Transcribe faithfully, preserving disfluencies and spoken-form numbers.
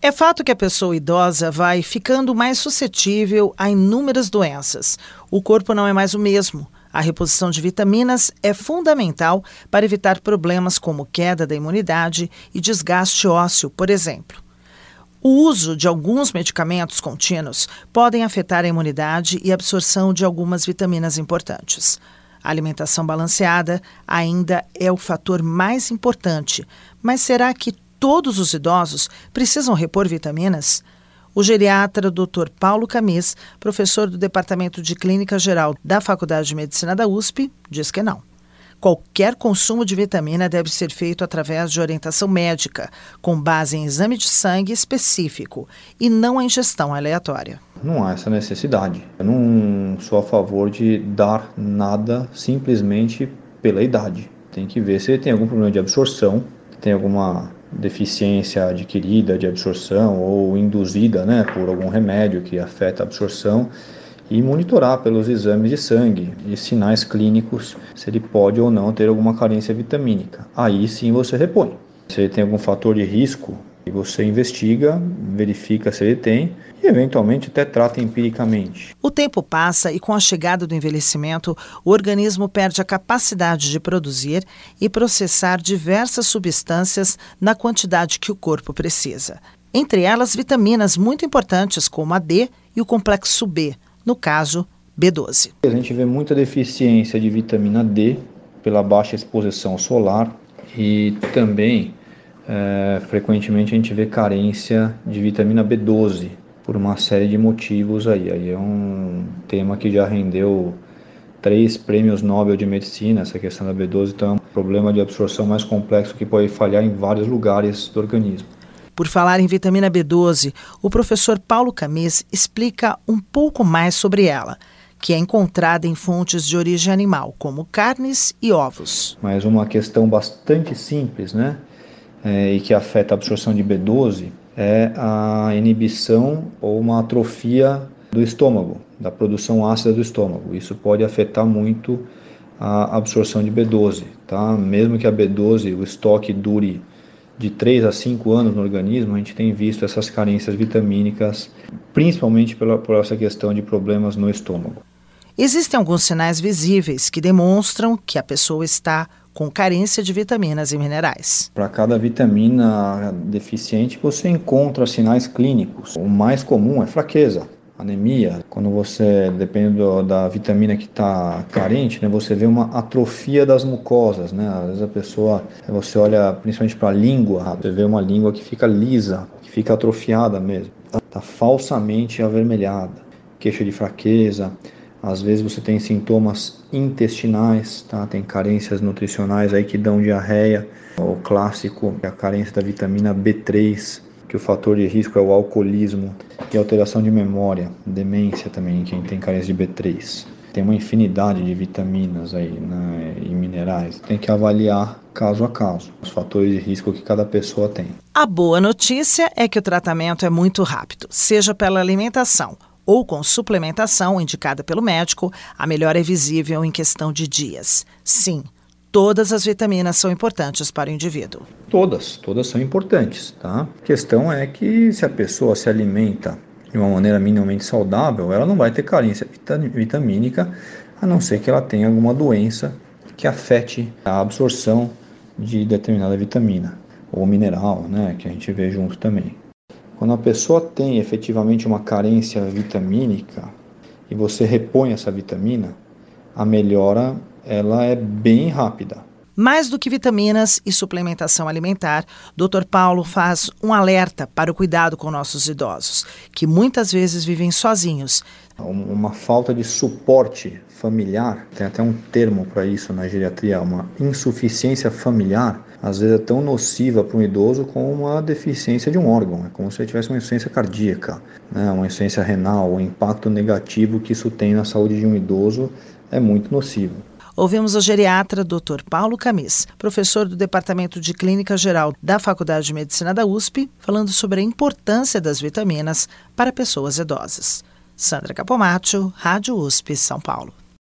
É fato que a pessoa idosa vai ficando mais suscetível a inúmeras doenças. O corpo não é mais o mesmo. A reposição de vitaminas é fundamental para evitar problemas como queda da imunidade e desgaste ósseo, por exemplo. O uso de alguns medicamentos contínuos podem afetar a imunidade e a absorção de algumas vitaminas importantes. A alimentação balanceada ainda é o fator mais importante, mas será que todos os idosos precisam repor vitaminas? O geriatra doutor Paulo Camis, professor do Departamento de Clínica Geral da Faculdade de Medicina da U S P, diz que não. Qualquer consumo de vitamina deve ser feito através de orientação médica, com base em exame de sangue específico e não a ingestão aleatória. Não há essa necessidade. Eu não sou a favor de dar nada simplesmente pela idade. Tem que ver se ele tem algum problema de absorção, tem alguma deficiência adquirida de absorção ou induzida, né, por algum remédio que afeta a absorção, e monitorar pelos exames de sangue e sinais clínicos se ele pode ou não ter alguma carência vitamínica. Aí sim você repõe. Se ele tem algum fator de risco, você investiga, verifica se ele tem e eventualmente até trata empiricamente. O tempo passa e com a chegada do envelhecimento, o organismo perde a capacidade de produzir e processar diversas substâncias na quantidade que o corpo precisa. Entre elas, vitaminas muito importantes como a D e o complexo B, no caso, B doze. A gente vê muita deficiência de vitamina D pela baixa exposição solar e também É, frequentemente a gente vê carência de vitamina B doze por uma série de motivos aí. Aí é um tema que já rendeu três prêmios Nobel de Medicina, essa questão da B doze, então é um problema de absorção mais complexo que pode falhar em vários lugares do organismo. Por falar em vitamina B doze, o professor Paulo Camis explica um pouco mais sobre ela, que é encontrada em fontes de origem animal, como carnes e ovos. Mas uma questão bastante simples, né? É, e que afeta a absorção de B doze é a inibição ou uma atrofia do estômago, da produção ácida do estômago. Isso pode afetar muito a absorção de B doze, tá? Mesmo que a B doze, o estoque dure de três a cinco anos no organismo, a gente tem visto essas carências vitamínicas, principalmente pela, por essa questão de problemas no estômago. Existem alguns sinais visíveis que demonstram que a pessoa está com carência de vitaminas e minerais. Para cada vitamina deficiente, você encontra sinais clínicos. O mais comum é fraqueza, anemia. Quando você, dependendo da vitamina que está carente, né, você vê uma atrofia das mucosas, né? Às vezes a pessoa, você olha principalmente para a língua, você vê uma língua que fica lisa, que fica atrofiada mesmo. Está falsamente avermelhada, queixa de fraqueza. Às vezes você tem sintomas intestinais, tá? Tem carências nutricionais aí que dão diarreia. O clássico é a carência da vitamina B três, que o fator de risco é o alcoolismo e alteração de memória, demência também, quem tem carência de B três. Tem uma infinidade de vitaminas aí, né, e minerais. Tem que avaliar caso a caso os fatores de risco que cada pessoa tem. A boa notícia é que o tratamento é muito rápido, seja pela alimentação ou com suplementação indicada pelo médico, a melhora é visível em questão de dias. Sim, todas as vitaminas são importantes para o indivíduo. Todas, todas são importantes, tá? A questão é que se a pessoa se alimenta de uma maneira minimamente saudável, ela não vai ter carência vitamínica, a não ser que ela tenha alguma doença que afete a absorção de determinada vitamina ou mineral, né, que a gente vê junto também. Quando a pessoa tem efetivamente uma carência vitamínica e você repõe essa vitamina, a melhora ela é bem rápida. Mais do que vitaminas e suplementação alimentar, doutor Paulo faz um alerta para o cuidado com nossos idosos, que muitas vezes vivem sozinhos. Uma falta de suporte familiar, tem até um termo para isso na geriatria, uma insuficiência familiar, às vezes é tão nociva para um idoso como uma deficiência de um órgão. É como se ele tivesse uma insuficiência cardíaca, né? Uma insuficiência renal, o impacto negativo que isso tem na saúde de um idoso é muito nocivo. Ouvimos o geriatra doutor Paulo Camis, professor do Departamento de Clínica Geral da Faculdade de Medicina da U S P, falando sobre a importância das vitaminas para pessoas idosas. Sandra Capomatto, Rádio U S P, São Paulo.